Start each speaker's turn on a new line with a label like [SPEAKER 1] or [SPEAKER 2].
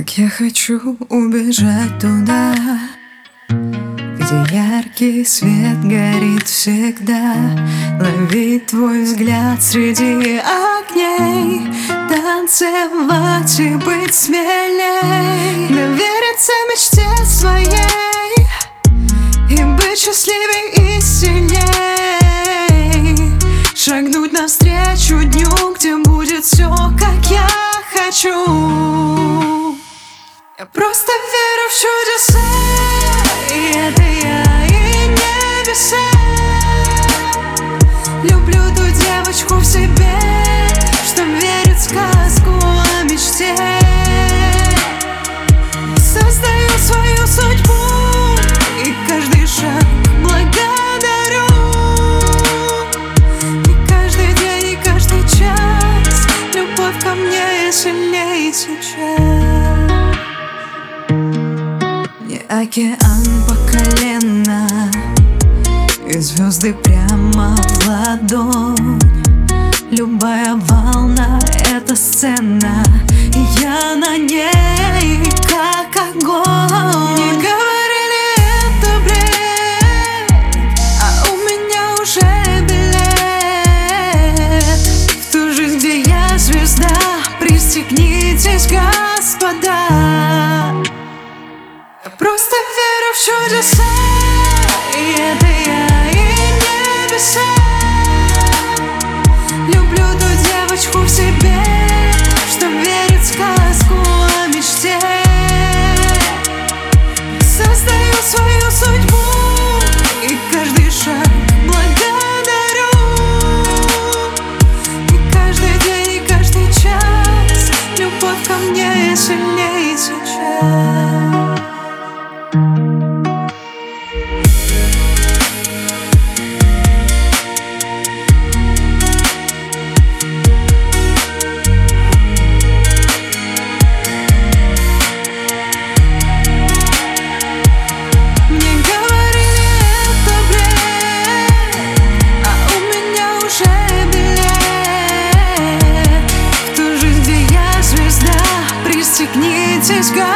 [SPEAKER 1] Так я хочу убежать туда, где яркий свет горит всегда. Ловить твой взгляд среди огней, танцевать и быть смелей, довериться мечте своей и быть счастливей и сильней. Шагнуть навстречу дню, где будет все, как я хочу. Я просто верю в чудеса, и это я, и небеса. Люблю ту девочку в себе, что верит в сказку о мечте. Создаю свою судьбу, и каждый шаг благодарю. И каждый день, и каждый час любовь ко мне сильнее сейчас. Океан по колено и звезды прямо в ладонь. Любая волна — это сцена, и я на ней как огонь. Мне говорили, это бред, а у меня уже билет в ту жизнь, где я звезда. Пристегнитесь, господа. Я просто верю в чудеса, и это я, и небеса. Люблю ту девочку в себе, что верит в сказку о мечте. Создаю свою судьбу, и каждый шаг благодарю. И каждый день, и каждый час любовь ко мне сильнее сейчас. Пристегнитесь,